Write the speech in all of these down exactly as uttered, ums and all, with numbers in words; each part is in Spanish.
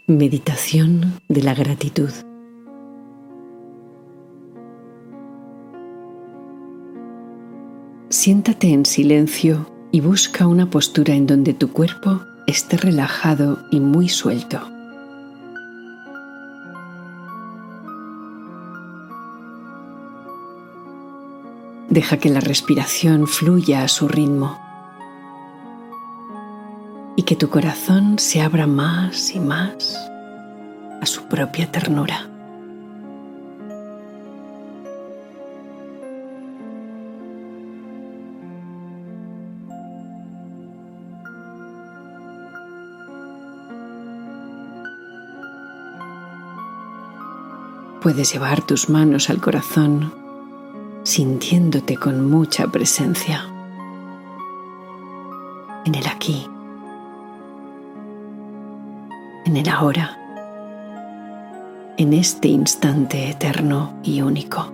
Meditación de la gratitud. Siéntate en silencio y busca una postura en donde tu cuerpo esté relajado y muy suelto. Deja que la respiración fluya a su ritmo y que tu corazón se abra más y más a su propia ternura. Puedes llevar tus manos al corazón, sintiéndote con mucha presencia en el aquí, en el ahora, en este instante eterno y único.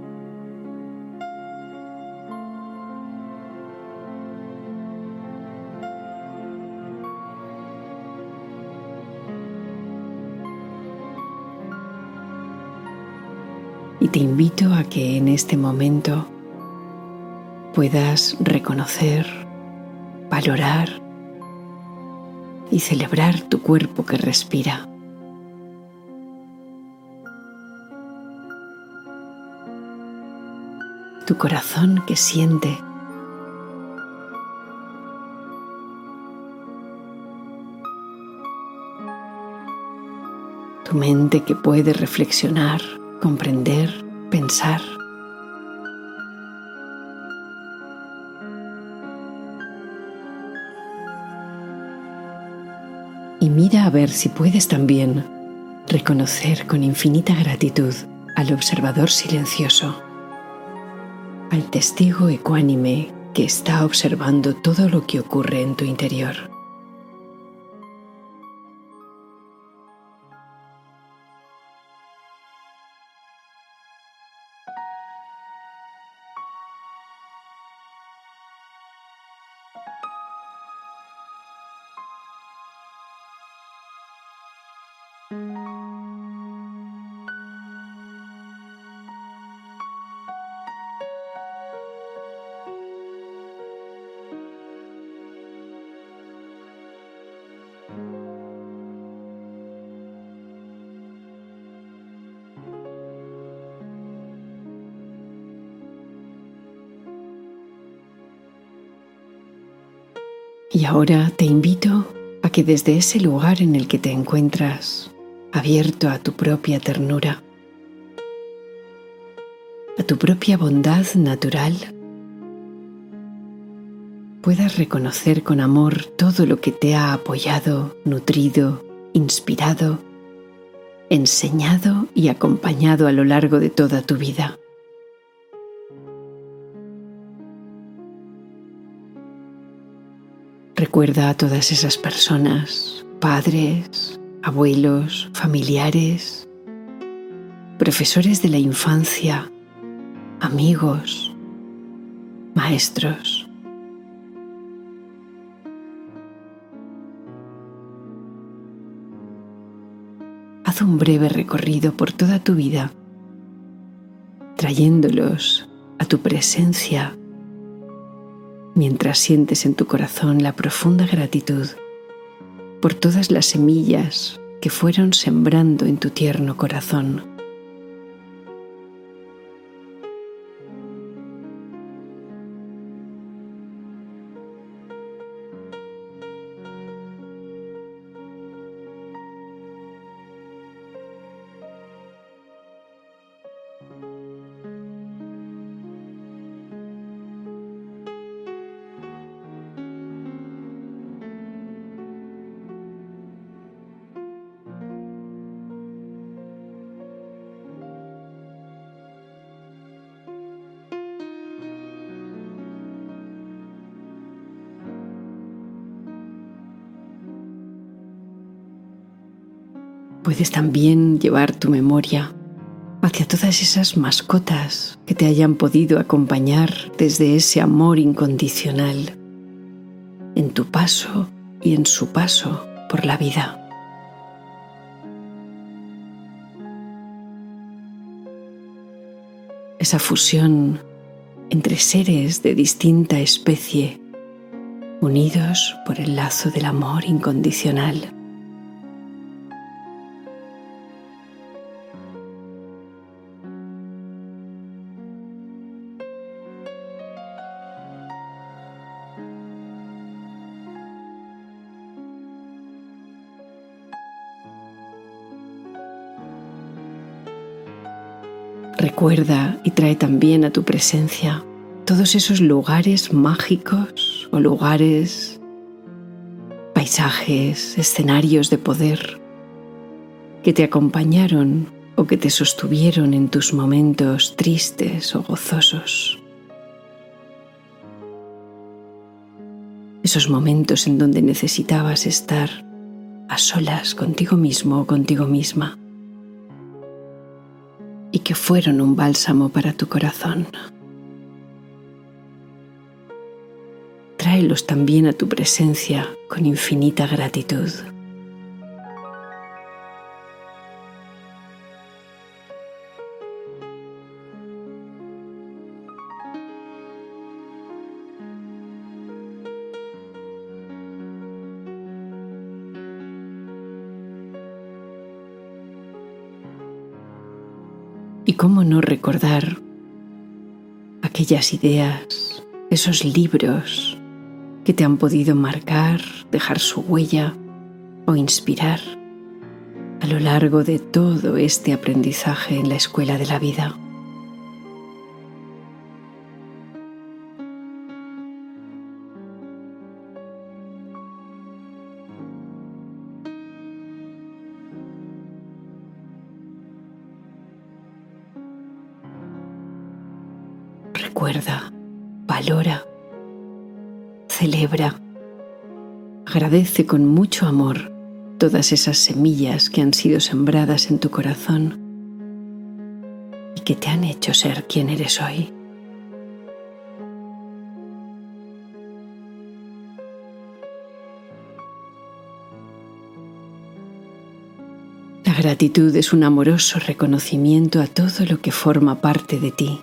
Y te invito a que en este momento puedas reconocer, valorar y celebrar tu cuerpo que respira. Tu corazón que siente. Tu mente que puede reflexionar, comprender, pensar. Y mira a ver si puedes también reconocer con infinita gratitud al observador silencioso, al testigo ecuánime que está observando todo lo que ocurre en tu interior. Y ahora te invito a que desde ese lugar en el que te encuentras, abierto a tu propia ternura, a tu propia bondad natural, puedas reconocer con amor todo lo que te ha apoyado, nutrido, inspirado, enseñado y acompañado a lo largo de toda tu vida. Recuerda a todas esas personas, padres, abuelos, familiares, profesores de la infancia, amigos, maestros. Haz un breve recorrido por toda tu vida, trayéndolos a tu presencia, mientras sientes en tu corazón la profunda gratitud por todas las semillas que fueron sembrando en tu tierno corazón. Puedes también llevar tu memoria hacia todas esas mascotas que te hayan podido acompañar desde ese amor incondicional en tu paso y en su paso por la vida. esa fusión entre seres de distinta especie, unidos por el lazo del amor incondicional. Recuerda y trae también a tu presencia todos esos lugares mágicos o lugares, paisajes, escenarios de poder que te acompañaron o que te sostuvieron en tus momentos tristes o gozosos. Esos momentos en donde necesitabas estar a solas contigo mismo o contigo misma, y que fueron un bálsamo para tu corazón. Tráelos también a tu presencia con infinita gratitud. Y cómo no recordar aquellas ideas, esos libros que te han podido marcar, dejar su huella o inspirar a lo largo de todo este aprendizaje en la escuela de la vida. Recuerda, valora, celebra, agradece con mucho amor todas esas semillas que han sido sembradas en tu corazón y que te han hecho ser quien eres hoy. La gratitud es un amoroso reconocimiento a todo lo que forma parte de ti.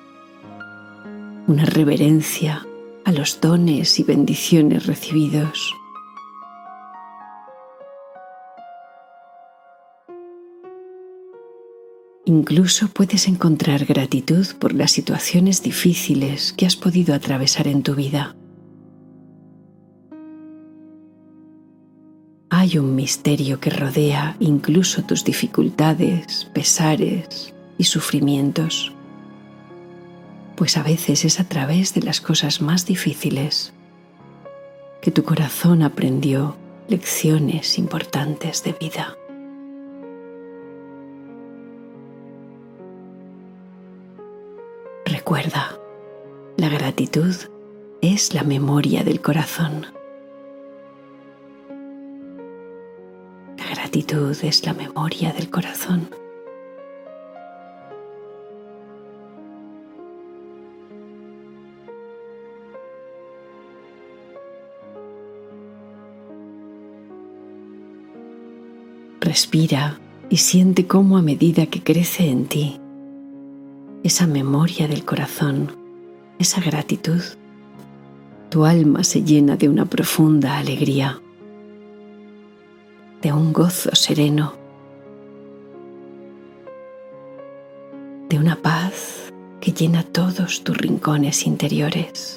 Una reverencia a los dones y bendiciones recibidos. Incluso puedes encontrar gratitud por las situaciones difíciles que has podido atravesar en tu vida. Hay un misterio que rodea incluso tus dificultades, pesares y sufrimientos. Pues a veces es a través de las cosas más difíciles que tu corazón aprendió lecciones importantes de vida. Recuerda, la gratitud es la memoria del corazón. La gratitud es la memoria del corazón. Respira y siente cómo a medida que crece en ti esa memoria del corazón, esa gratitud, tu alma se llena de una profunda alegría, de un gozo sereno, de una paz que llena todos tus rincones interiores.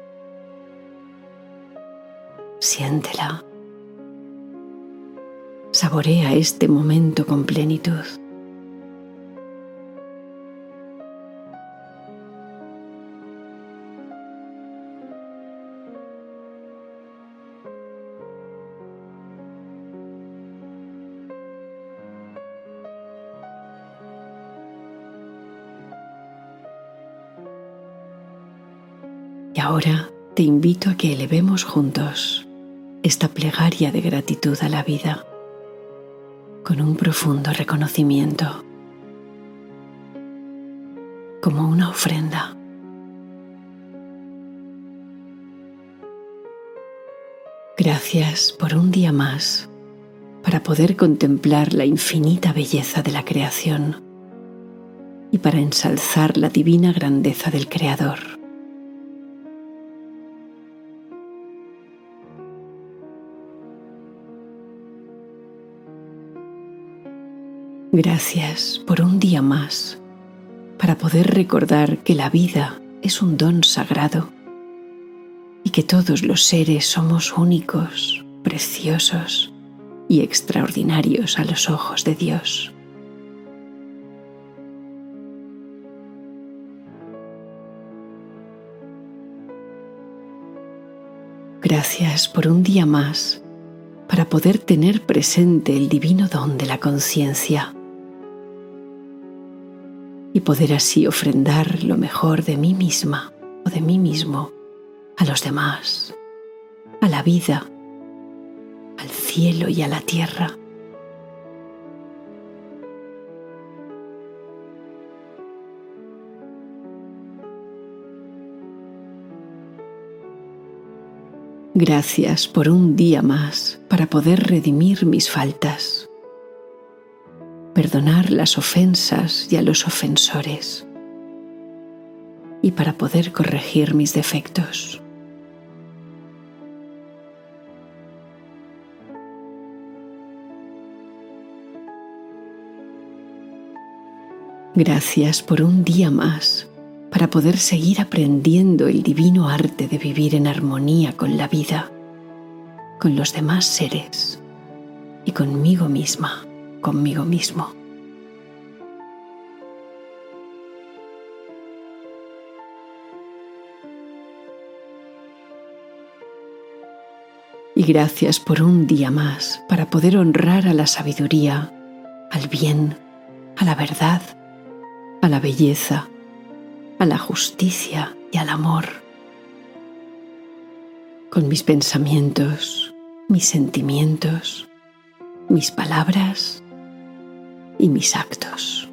Siéntela. Saborea este momento con plenitud. Y ahora te invito a que elevemos juntos esta plegaria de gratitud a la vida con un profundo reconocimiento, como una ofrenda. Gracias por un día más para poder contemplar la infinita belleza de la creación, y para ensalzar la divina grandeza del Creador. Gracias por un día más para poder recordar que la vida es un don sagrado y que todos los seres somos únicos, preciosos y extraordinarios a los ojos de Dios. Gracias por un día más para poder tener presente el divino don de la conciencia y poder así ofrendar lo mejor de mí misma o de mí mismo a los demás, a la vida, al cielo y a la tierra. Gracias por un día más para poder redimir mis faltas, perdonar las ofensas y a los ofensores, y para poder corregir mis defectos. Gracias por un día más para poder seguir aprendiendo el divino arte de vivir en armonía con la vida, con los demás seres y conmigo misma, conmigo mismo. Y gracias por un día más para poder honrar a la sabiduría, al bien, a la verdad, a la belleza, a la justicia y al amor, con mis pensamientos, mis sentimientos, mis palabras y mis actos.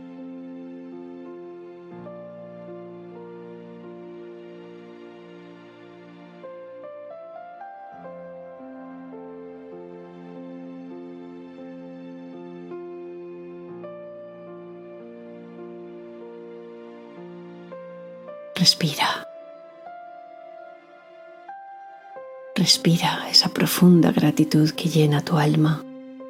Respira. Respira esa profunda gratitud que llena tu alma.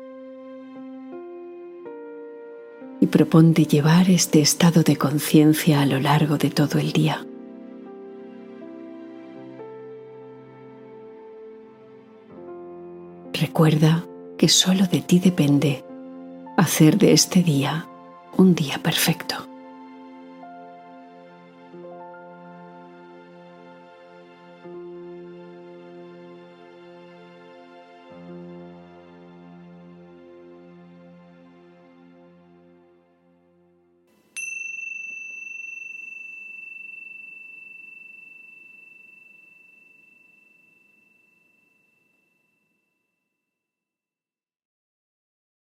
Y proponte llevar este estado de conciencia a lo largo de todo el día. Recuerda que solo de ti depende hacer de este día un día perfecto.